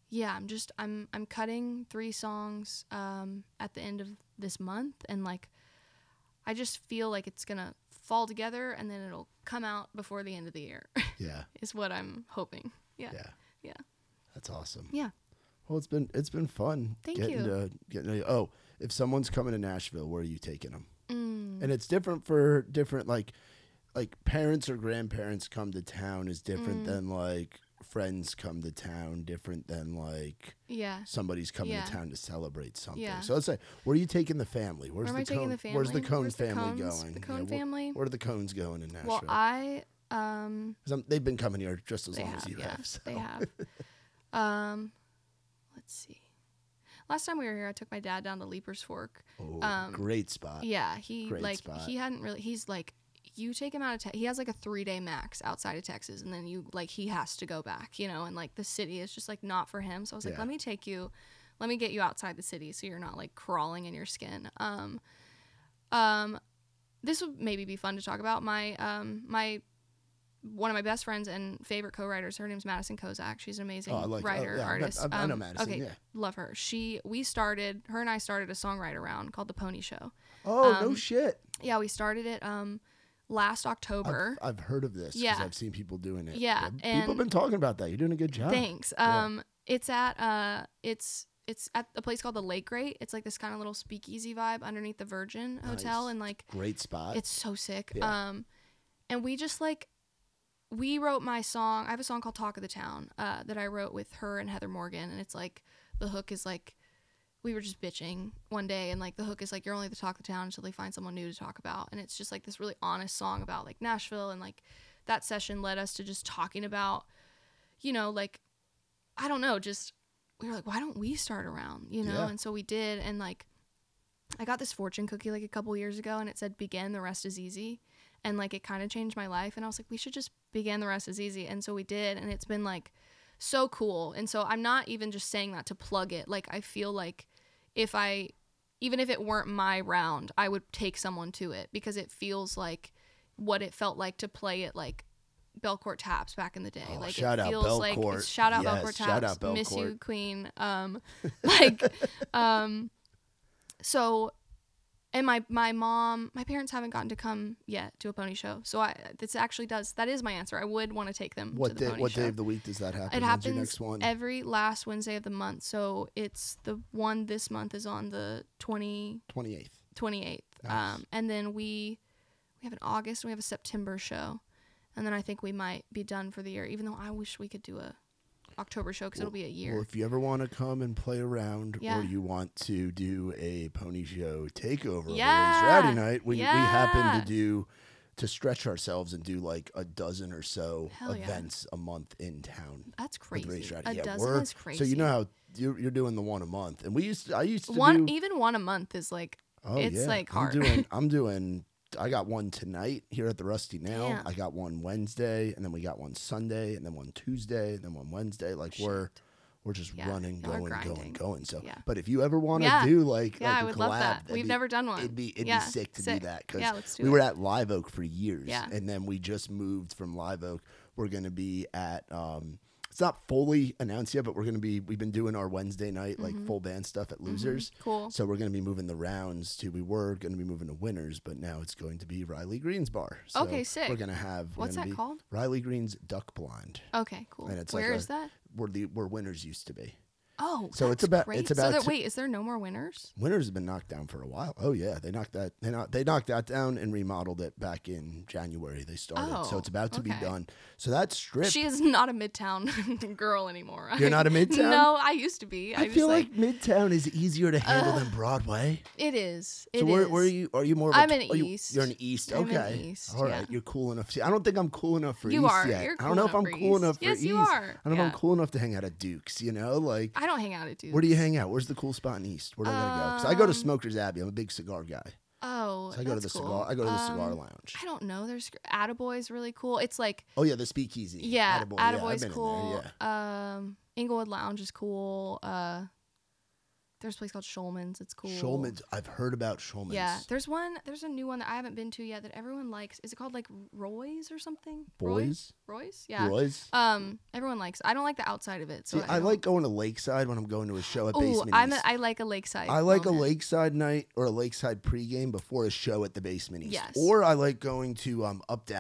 I'm cutting 3 songs at the end of this month, and like I just feel like it's gonna fall together and then it'll come out before the end of the year. Yeah. Is what I'm hoping. Yeah. Yeah. That's awesome. Yeah. Well, it's been fun. Thank you. If someone's coming to Nashville, where are you taking them? Mm. And it's different for different like parents or grandparents come to town is different than like friends come to town, different than like somebody's coming to town to celebrate something. Yeah. So let's say, where are you taking the family? Where's the Cone family going? The Cone family? Where are the Cones going in Nashville? Well, they've been coming here just as long as you have. So. They have. Let's see. Last time we were here, I took my dad down to Leaper's Fork. Oh, great spot. Yeah, he hadn't really. He's like, you take him out of Texas. He has like a 3-day max outside of Texas, and then he has to go back, and like the city is just like not for him. So I was like, let me get you outside the city so you're not like crawling in your skin. This would maybe be fun to talk about. One of my best friends and favorite co-writers, her name's Madison Kozak. She's an amazing writer, artist. I know Madison. Okay, yeah. Love her. Her and I started a songwriter round called The Pony Show. Oh, no shit. Yeah, we started it last October. I've heard of this because I've seen people doing it. Yeah, people have been talking about that. You're doing a good job. Thanks. It's at it's at a place called the Lake Great. It's like this kind of little speakeasy vibe underneath the Virgin Hotel, and like great spot. It's so sick. Yeah. And we just like. We wrote my song. I have a song called Talk of the Town that I wrote with her and Heather Morgan. And it's like, the hook is like, we were just bitching one day. And like, the hook is like, you're only the talk of the town until they find someone new to talk about. And it's just like this really honest song about like Nashville. And like that session led us to just talking about, like, I don't know, just, we were like, why don't we start around, Yeah. And so we did. And like, I got this fortune cookie like a couple years ago and it said, begin, the rest is easy. And like, it kind of changed my life. And I was like, we should just begin, the rest is easy. And so we did. And it's been like so cool. And so I'm not even just saying that to plug it. Like, I feel like even if it weren't my round, I would take someone to it because it feels like what it felt like to play it like Belcourt Taps back in the day. Like, shout it out feels Belcourt. like shout out yes, Belcourt Taps. Shout out Belcourt. Miss you, Queen. So, and my parents haven't gotten to come yet to a pony show. So that is my answer. I would want to take them to the pony show. What day of the week does that happen? It happens your next one? every last Wednesday of the month. So it's the one this month is on the 28th. 28th. Nice. And then we have an August and we have a September show. And then I think we might be done for the year, even though I wish we could do a October show because it'll be a year. Well, if you ever want to come and play around or you want to do a pony show takeover of Rowdy Night, we happen to stretch ourselves and do like a dozen or so events a month in town. That's crazy. A dozen is crazy. So you know how you're doing the one a month, and I used to even one a month is like like hard. I got one tonight here at the Rusty Nail. Damn. I got one Wednesday, and then we got one Sunday, and then one Tuesday, and then one Wednesday. Like we're just running, going. So, but if you ever want to do like I a would collab, love that. We've never done one. It'd be sick to do that because we were at Live Oak for years, Yeah. and then we just moved from Live Oak. We're gonna be at it's not fully announced yet, but we've been doing our Wednesday night like full band stuff at Losers. Cool. So we're going to be moving the rounds we were going to be moving to Winners, but now it's going to be Riley Green's bar. So okay, sick. We're going to have what's that called? Riley Green's Duck Blind. Okay, cool. And it's where is that? Where Winners used to be. Oh, so that's great. Wait, is there no more Winners? Winners has been knocked down for a while. Oh yeah, they knocked that down and remodeled it back in January. They started, so it's about to be done. So that strip. She is not a Midtown girl anymore. You're not a Midtown? No, I used to be. I feel like Midtown is easier to handle than Broadway. It is. So where are you? Are you more? I'm in East. You're in East. Okay. I'm in East. All right. You're cool enough. See, I don't think I'm cool enough for East yet. You're cool I don't know if I'm cool enough for East. East. Yes, you are. I don't know if I'm cool enough to hang out at Duke's. Like I don't hang out at Duke's. Where do you hang out? Where's the cool spot in East? Where do I gotta go? Because I go to Smoker's Abbey. I'm a big cigar guy. Oh, so I go to the cigar. I go to the cigar lounge. I don't know. There's Attaboy's really cool. It's like the speakeasy. Yeah, Attaboy. Attaboy's cool. Inglewood Lounge is cool. There's a place called Shulman's. It's cool. Shulman's. I've heard about Shulman's. Yeah. There's a new one that I haven't been to yet that everyone likes. Is it called like Roy's or something? Roy's? Yeah. Roy's? Everyone likes. I don't like the outside of it. So I like going to Lakeside when I'm going to a show at Basement East. I like a Lakeside. I like a Lakeside night or a Lakeside pregame before a show at the Basement East. Yes. Or I like going to Uptown.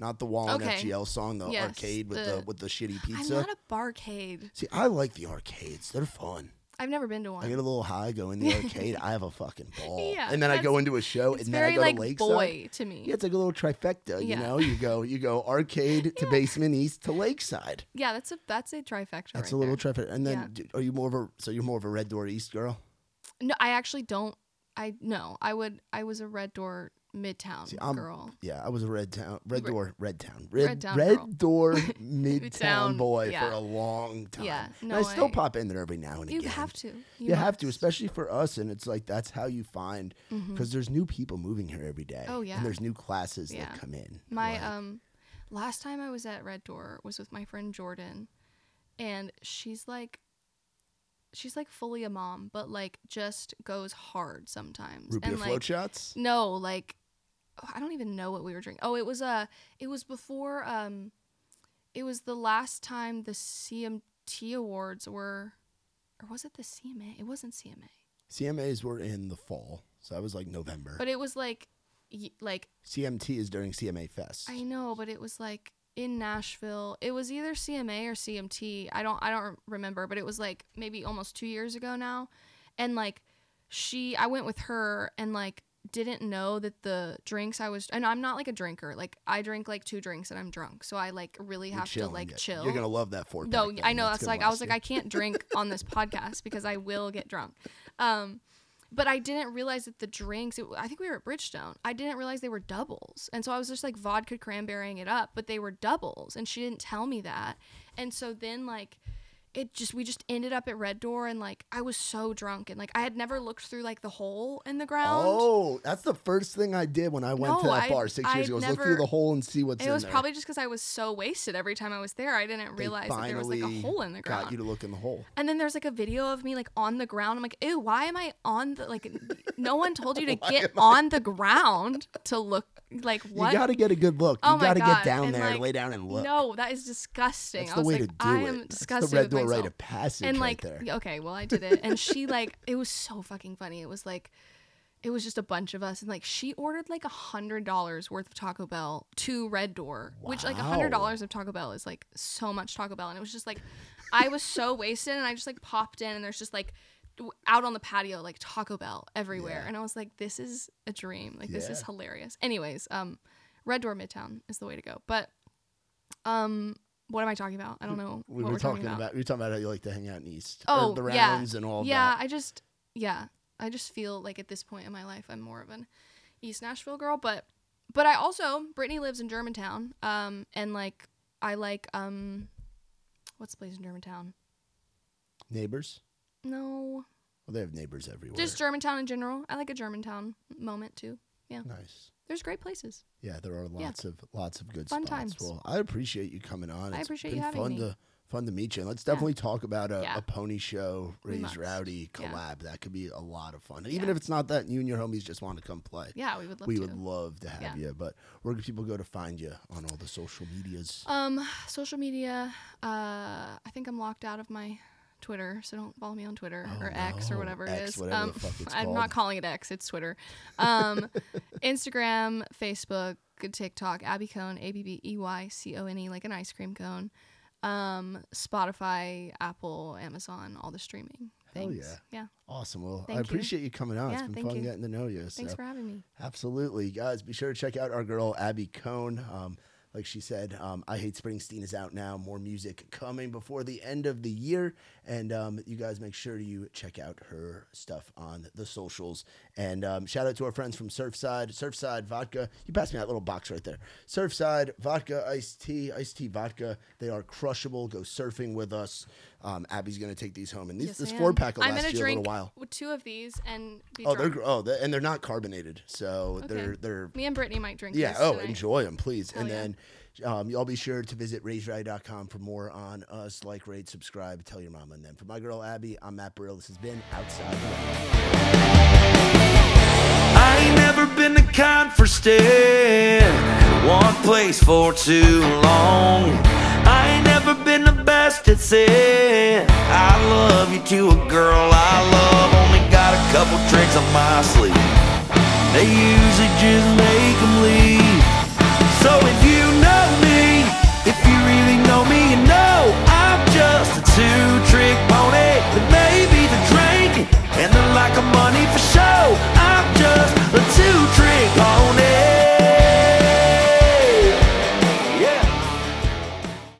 not the Wall and FGL song, the arcade with the shitty pizza. I'm not a barcade. See, I like the arcades. They're fun. I've never been to one. I get a little high, go in the arcade. I have a fucking ball. Yeah, and then I go into a show, and then I go to Lakeside. Boy to me. Yeah, it's like a little trifecta. You know, you go arcade to Basement East to Lakeside. Yeah, that's a trifecta. That's a little trifecta. And then, are you you're more of a Red Door East girl? No, I actually don't. I was a Red Door Midtown girl. Yeah, I was a Red Door Midtown boy for a long time. Yeah, no, I still pop in there every now and again. You have to. You have to, especially for us. And it's like that's how you find because there's new people moving here every day. Oh yeah, and there's new classes that come in. My last time I was at Red Door was with my friend Jordan, and she's like fully a mom, but like just goes hard sometimes. Root beer float shots? No, like. I don't even know what we were drinking. Oh, it was before it was the last time the CMT awards were, or was it the CMA? It wasn't CMA. CMAs were in the fall, so that was like November. But it was like CMT is during CMA Fest. I know, but it was like in Nashville. It was either CMA or CMT. I don't remember, but it was like maybe almost 2 years ago now. And like I went with her and like didn't know that the drinks and I'm not like a drinker. Like I drink like 2 drinks and I'm drunk. So I like really have to like chill. You're going to love that 4-pack. No, I know. That's like, I was like, I can't drink on this podcast because I will get drunk. But I didn't realize that the drinks, I think we were at Bridgestone. I didn't realize they were doubles. And so I was just like vodka cranberrying it up, but they were doubles. And she didn't tell me that. And so then like, we just ended up at Red Door, and like I was so drunk, and like I had never looked through like the hole in the ground. Oh, that's the first thing I did when I went to that bar 6 years ago. Was look through the hole and see what's in there. It was probably just because I was so wasted every time I was there. I didn't realize that there was like a hole in the ground. Got you to look in the hole. And then there's like a video of me like on the ground. I'm like, ew, why am I on the like? No one told you to get on the ground to look. Like what? You got to get a good look. You got to get down and there, lay down and look. No, that is disgusting. That's the way to do it. I am disgusted. That's the Red Door rite of passage and like, right there. Okay, well I did it, and she like it was so fucking funny. It was like, it was just a bunch of us, and like she ordered like $100 worth of Taco Bell to Red Door, which like $100 of Taco Bell is like so much Taco Bell, and it was just like, I was so wasted, and I just like popped in, and there's just like. Out on the patio, like Taco Bell everywhere, and I was like, "This is a dream. Like this is hilarious." Anyways, Red Door Midtown is the way to go. But, what am I talking about? I don't know. We were talking about. We were talking about how you like to hang out in East. Oh, the rounds and all that. Yeah, I just feel like at this point in my life, I'm more of an East Nashville girl. But I also Brittany lives in Germantown. And like I like what's the place in Germantown? Neighbors. No. Well, they have neighbors everywhere. Just Germantown in general. I like a Germantown moment too. Yeah. Nice. There's great places. Yeah, there are lots of good fun spots. Times. Well, I appreciate you coming on. I appreciate you having me. Fun to meet you. And let's definitely talk about a pony show, Raised Rowdy collab. That could be a lot of fun. And even if it's not that, and you and your homies just want to come play. Yeah, we would love to. We would love to have you. But where can people go to find you on all the social medias? Social media. I think I'm locked out of my Twitter, so don't follow me on Twitter or X or whatever it is. Whatever the fuck it's I'm called. not calling it X, it's Twitter. Instagram, Facebook, TikTok, Abby Cone, ABBEYCONE, like an ice cream cone. Spotify, Apple, Amazon, all the streaming things. Hell yeah. Yeah. Awesome. Well, I appreciate you coming on. It's been fun getting to know you. Thanks for having me. Absolutely. Guys, be sure to check out our girl, Abby Cone. Like she said, I Hate Springsteen is out now. More music coming before the end of the year. And you guys make sure you check out her stuff on the socials. And shout out to our friends from Surfside Vodka. You passed me that little box right there. Surfside Vodka, iced tea vodka. They are crushable. Go surfing with us. Abby's going to take these home. And this 4-pack will last you a little while. With 2 of these and be drunk. And they're not carbonated. So they're... Me and Brittany might drink this tonight. Enjoy them, please. Hell and then... y'all be sure to visit RaisedRowdy.com for more on us. Like, rate, subscribe, tell your mama. And then for my girl Abby, I'm Matt Burrill. This has been Outside the I ain't never been the kind for staying one place for too long. I ain't never been the best at saying I love you to a girl I love. Only got a couple tricks on my sleeve. They